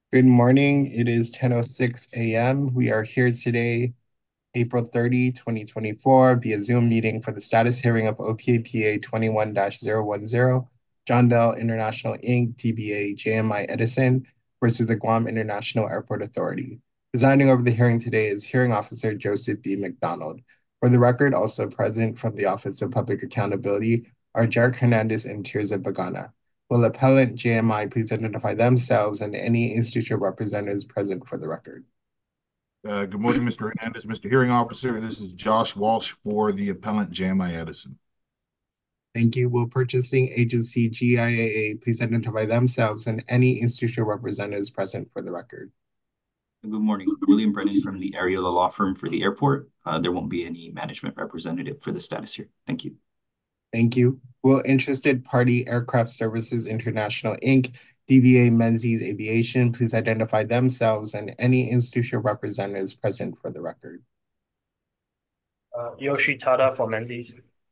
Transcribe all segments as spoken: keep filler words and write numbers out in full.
Good morning. It is ten oh six a m. We are here today, April thirtieth, twenty twenty-four, via Zoom meeting for the status hearing of O P A P A twenty-one dash zero one zero, John Dell International Incorporated, D B A J M I Edison versus the Guam International Airport Authority. Presiding over the hearing today is Hearing Officer Joseph B. McDonald. For the record, also present from the Office of Public Accountability are Jarek Hernandez and Tirza Bagana. Will appellant J M I please identify themselves and any institutional representatives present for the record? Uh, good morning, Mister Hernandez, Mister Hearing Officer. This is Josh Walsh for the appellant J M I Edison. Thank you. Will purchasing agency G I A A please identify themselves and any institutional representatives present for the record? Good morning. William Brennan from the Ariola Law Firm for the airport. Uh, there won't be any management representative for the status here. Thank you. Thank you. Will interested party Aircraft Services International Incorporated, D B A Menzies Aviation, please identify themselves and any institutional representatives present for the record? Uh, Yoshi Tada for Menzies.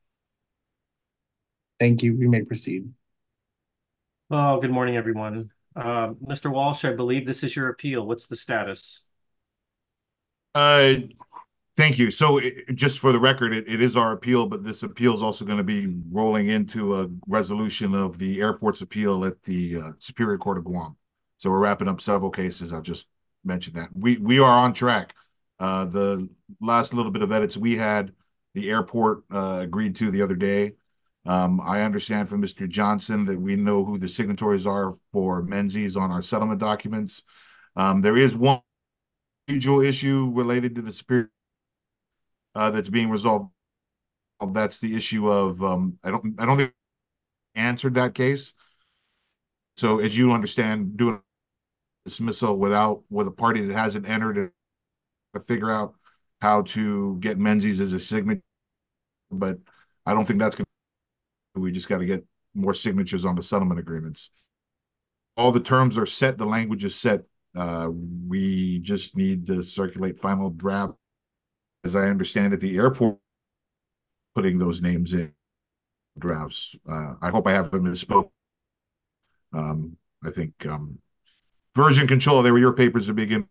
Thank you. We may proceed. Oh, good morning, everyone. Uh, Mister Walsh, I believe this is your appeal. What's the status? Uh, thank you. So, it, just for the record, it, it is our appeal, but this appeal is also going to be rolling into a resolution of the airport's appeal at the uh, Superior Court of Guam. So, we're wrapping up several cases. I'll just mention that we we are on track. Uh, the last little bit of edits we had, the airport uh, agreed to the other day. Um, I understand from Mister Johnson that we know who the signatories are for Menzies on our settlement documents. Um, there is one procedural issue related to the Superior uh, that's being resolved. That's the issue of um, I don't I don't think we answered that case. So as you understand, doing dismissal without with a party that hasn't entered it to figure out how to get Menzies as a signature, but I don't think that's going to. We just got to get more signatures on the settlement agreements. All the terms are set. The language is set. Uh, we just need to circulate final draft. As I understand it, the airport putting those names in drafts. Uh, I hope I haven't misspoke. Um, I think um, version control. They were your papers to begin.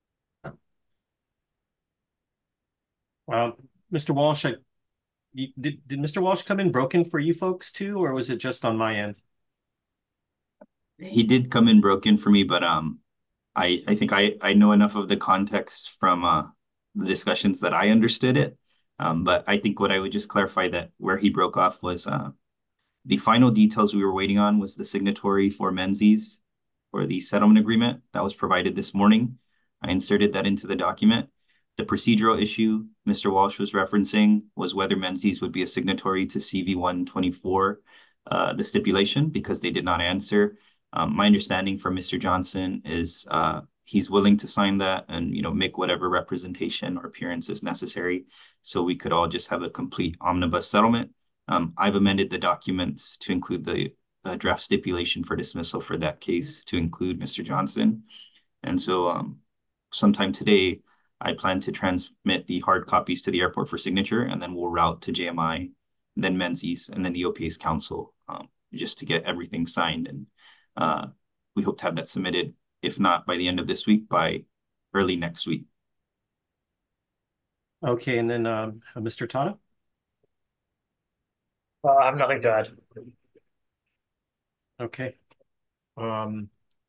Well, Mister Walsh, I, you, did, did Mister Walsh come in broken for you folks too, or was it just on my end? He did come in broken for me, but um, I I think I I know enough of the context from uh the discussions that I understood it. Um, but I think what I would just clarify that where he broke off was uh the final details we were waiting on was the signatory for Menzies for the settlement agreement that was provided this morning. I inserted that into the document. The procedural issue Mister Walsh was referencing was whether Menzies would be a signatory to C V one twenty-four, uh, the stipulation, because they did not answer. Um, my understanding from Mister Johnson is uh, he's willing to sign that and you know make whatever representation or appearance is necessary, so we could all just have a complete omnibus settlement. Um, I've amended the documents to include the uh, draft stipulation for dismissal for that case to include Mister Johnson. And so um, sometime today, I plan to transmit the hard copies to the airport for signature, and then we'll route to J M I, then Menzies, and then the O P A's council um, just to get everything signed. And uh, we hope to have that submitted, if not by the end of this week, by early next week. Okay, and then um, Mister Tada? Uh, I have nothing to add. Okay. Um,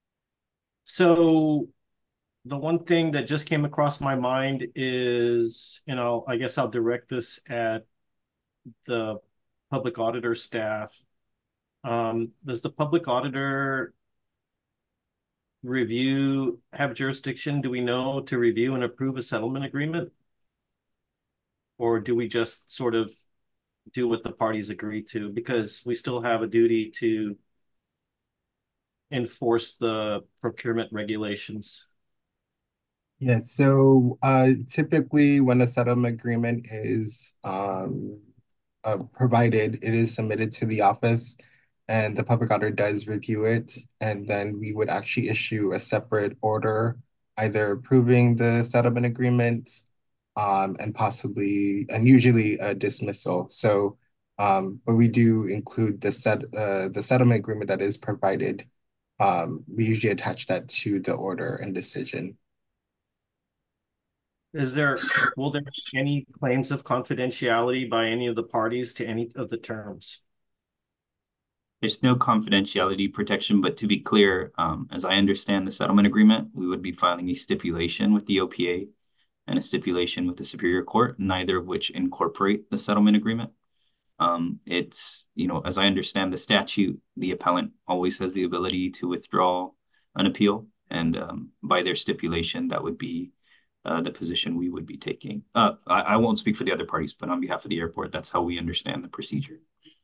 so the one thing that just came across my mind is, you know, I guess I'll direct this at the public auditor staff. Um, does the public auditor review have jurisdiction, do we know, to review and approve a settlement agreement? Or do we just sort of do what the parties agree to? Because we still have a duty to enforce the procurement regulations. Yes, so uh, typically when a settlement agreement is um, uh, provided, it is submitted to the office and the public auditor does review it. And then we would actually issue a separate order, either approving the settlement agreement um, and possibly, and usually a dismissal. So, um, but we do include the set, uh, the settlement agreement that is provided um, we usually attach that to the order and decision. Is there, will there be any claims of confidentiality by any of the parties to any of the terms? There's no confidentiality protection, but to be clear, um, as I understand the settlement agreement, we would be filing a stipulation with the O P A and a stipulation with the Superior Court, neither of which incorporate the settlement agreement. Um, it's, you know, as I understand the statute, the appellant always has the ability to withdraw an appeal. And um, by their stipulation, that would be uh, the position we would be taking. Uh, I, I won't speak for the other parties, but on behalf of the airport, that's how we understand the procedure.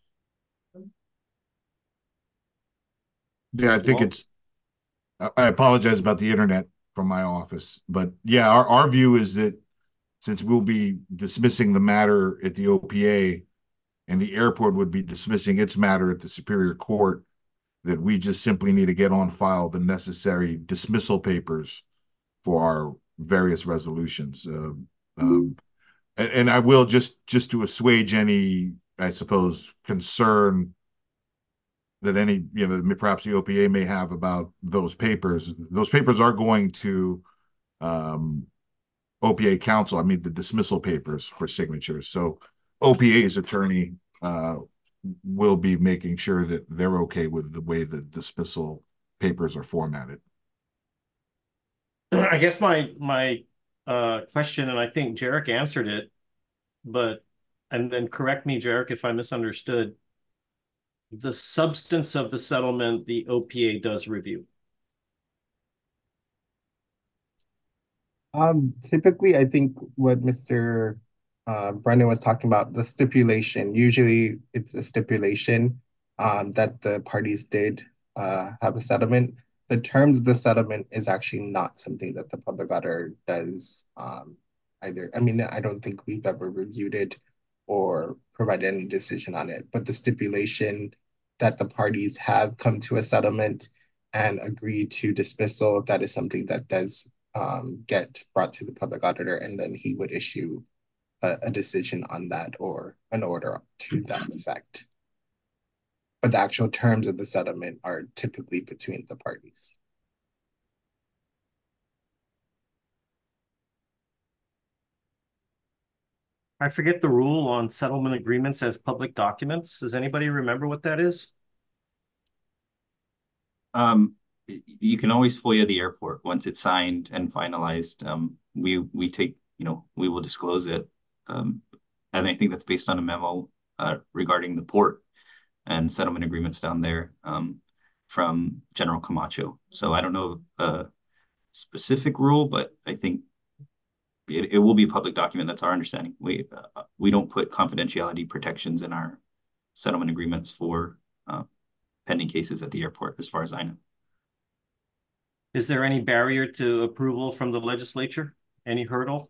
Yeah, I think it's, I apologize about the internet from my office, but yeah, our, our view is that since we'll be dismissing the matter at the O P A and the airport would be dismissing its matter at the Superior Court, that we just simply need to get on file the necessary dismissal papers for our various resolutions. Uh, um, and, and I will just, just to assuage any, I suppose, concern that any, you know, perhaps the O P A may have about those papers. Those papers are going to um, O P A counsel, I mean, the dismissal papers for signatures. So O P A's attorney uh, will be making sure that they're okay with the way the dismissal papers are formatted. I guess my my uh, question, and I think Jarek answered it, but and then correct me, Jarek, if I misunderstood. The substance of the settlement, the O P A does review. Um, typically, I think what Mister Uh, Brendan was talking about, the stipulation, usually it's a stipulation um, that the parties did uh, have a settlement. The terms of the settlement is actually not something that the public auditor does um, either. I mean, I don't think we've ever reviewed it or provided any decision on it, but the stipulation that the parties have come to a settlement and agreed to dismissal, that is something that does um, get brought to the public auditor, and then he would issue a, a decision on that or an order to that effect. But the actual terms of the settlement are typically between the parties. I forget the rule on settlement agreements as public documents. Does anybody remember what that is? Um, you can always FOIA the airport once it's signed and finalized. Um, we we take, you know, we will disclose it. Um, and I think that's based on a memo uh, regarding the port and settlement agreements down there um, from General Camacho. So I don't know a specific rule, but I think it, it will be a public document. That's our understanding. We uh, we don't put confidentiality protections in our settlement agreements for uh, pending cases at the airport, as far as I know. Is there any barrier to approval from the legislature? Any hurdle?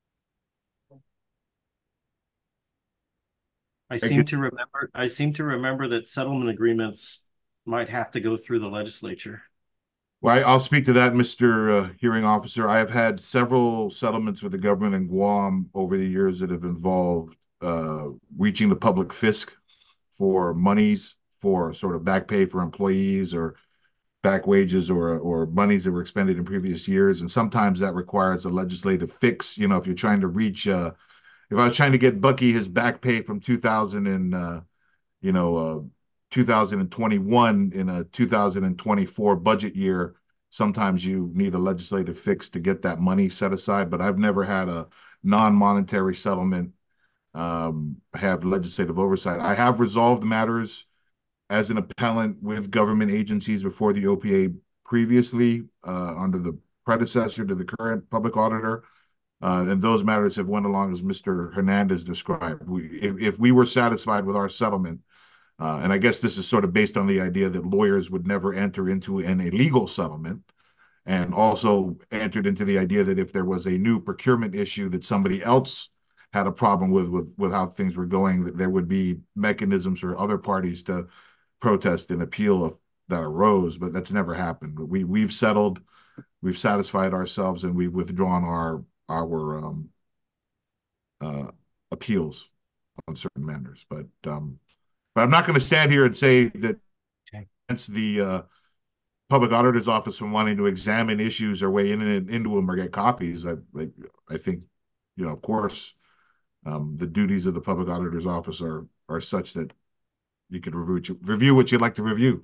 I seem to remember, I seem to remember that settlement agreements might have to go through the legislature. Well, I'll speak to that, Mister Uh, hearing officer. I have had several settlements with the government in Guam over the years that have involved uh, reaching the public fisc for monies for sort of back pay for employees or back wages or or monies that were expended in previous years. And sometimes that requires a legislative fix. You know, if you're trying to reach, uh, if I was trying to get Bucky his back pay from two thousand and, uh, you know, uh, two thousand twenty-one in a two thousand twenty-four budget year, sometimes you need a legislative fix to get that money set aside. But I've never had a non-monetary settlement um, have legislative oversight. I have resolved matters as an appellant with government agencies before the O P A previously uh, under the predecessor to the current public auditor. Uh, and those matters have went along as Mister Hernandez described. We, if, if we were satisfied with our settlement, uh, and I guess this is sort of based on the idea that lawyers would never enter into an illegal settlement, and also entered into the idea that if there was a new procurement issue that somebody else had a problem with, with, with how things were going, that there would be mechanisms for other parties to protest and appeal of, that arose, but that's never happened. We, we've settled, we've satisfied ourselves, and we've withdrawn our, our um, uh, appeals on certain matters. But, um, but I'm not going to stand here and say that Okay. against the uh, public auditor's office from wanting to examine issues or weigh in and into them or get copies. I, I, I think, you know, of course, um, the duties of the public auditor's office are are such that you could review review what you'd like to review.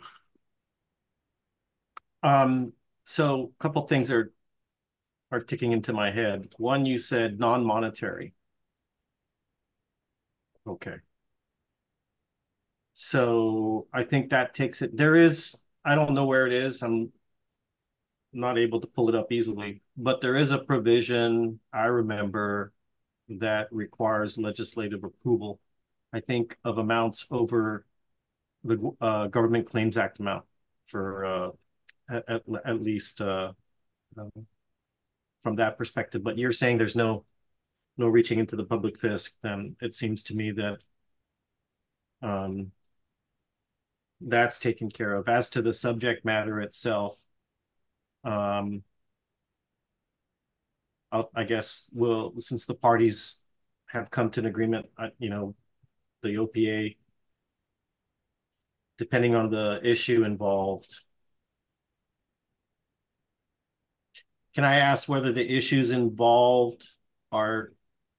Um, so a couple things are are ticking into my head. One, you said non-monetary. Okay. So I think that takes it. There is, I don't know where it is. I'm not able to pull it up easily, but there is a provision I remember that requires legislative approval, I think, of amounts over the uh, Government Claims Act amount for uh, at, at least uh, um, from that perspective. But you're saying there's no no reaching into the public fisc, then it seems to me that um, that's taken care of. As to the subject matter itself, um, I'll, I guess we'll, since the parties have come to an agreement, uh, you know, the O P A, depending on the issue involved. Can I ask whether the issues involved are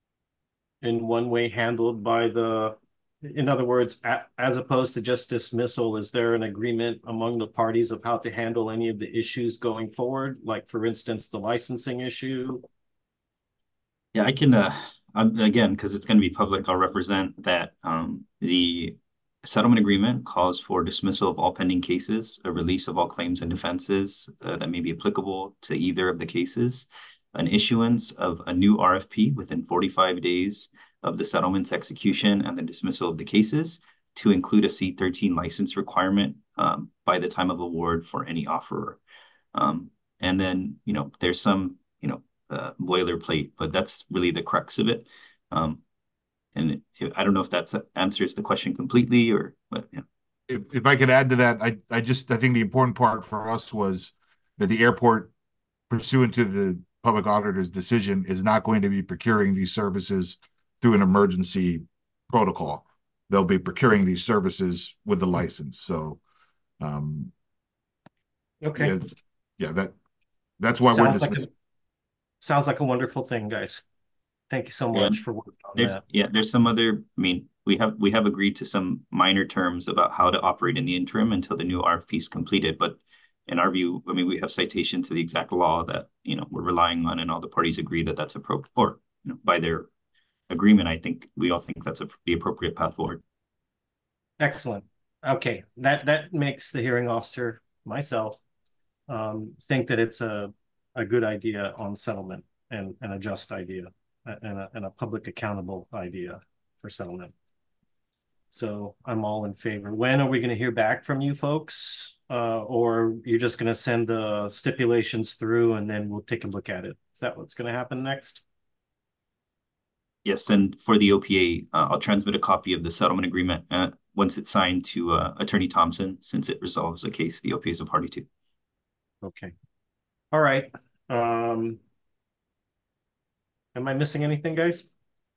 in one way handled by the, in other words, a, as opposed to just dismissal, is there an agreement among the parties of how to handle any of the issues going forward? Like, for instance, the licensing issue? Yeah, I can, uh, I'm, again, because it's going to be public, I'll represent that um, the settlement agreement calls for dismissal of all pending cases, a release of all claims and defenses uh, that may be applicable to either of the cases, an issuance of a new R F P within forty-five days of the settlement's execution and the dismissal of the cases, to include a C thirteen license requirement um, by the time of award for any offerer. Um, and then, you know, there's some, you know, uh, boilerplate, but that's really the crux of it. Um, and it, I don't know if that answers the question completely or what. Yeah. If, if I could add to that, I, I just, I think the important part for us was that the airport, pursuant to the public auditor's decision, is not going to be procuring these services through an emergency protocol. They'll be procuring these services with the license. So, um, Okay. yeah, yeah that that's why sounds we're like a, sounds like a wonderful thing, guys. Thank you so much yeah. for working on there's, that. Yeah, there's some other, I mean, we have we have agreed to some minor terms about how to operate in the interim until the new R F P is completed. But in our view, I mean, we have citation to the exact law that, you know, we're relying on, and all the parties agree that that's appropriate, or, you know, by their agreement, I think we all think that's a, the appropriate path forward. Excellent. Okay, that that makes the hearing officer, myself, um, think that it's a a good idea on settlement, and, and a just idea, and a, and a public accountable idea for settlement. So I'm all in favor. When are we going to hear back from you folks? Uh, or you're just going to send the stipulations through and then we'll take a look at it? Is that what's going to happen next? Yes, and for the O P A, uh, I'll transmit a copy of the settlement agreement uh, once it's signed to uh, Attorney Thompson, since it resolves a case the O P A is a party to. Okay. All right. Um, am I missing anything, guys?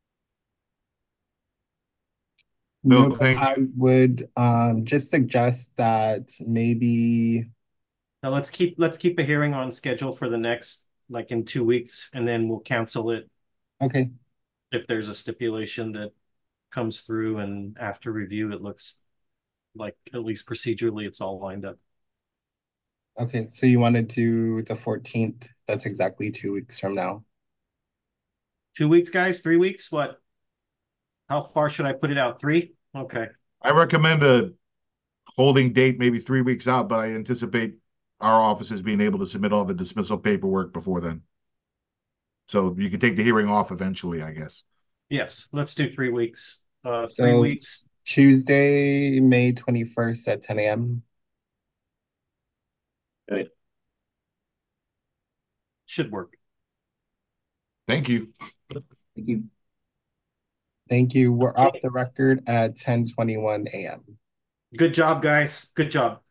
No, No, thank I would um, just suggest that maybe. Now let's keep let's keep a hearing on schedule for the next, like in two weeks, and then we'll cancel it. Okay. If there's a stipulation that comes through and after review, it looks like at least procedurally it's all lined up. Okay, so you want to do the fourteenth? That's exactly two weeks from now. Two weeks, guys? Three weeks? What? How far should I put it out? Three? Okay. I recommend a holding date maybe three weeks out, but I anticipate our offices being able to submit all the dismissal paperwork before then. So you can take the hearing off eventually, I guess. Yes, let's do three weeks. Uh, So three weeks. Tuesday, May twenty-first at ten A M Right. Should work. Thank you. Thank you. Thank you. We're Okay. off the record at ten twenty-one A M Good job, guys. Good job.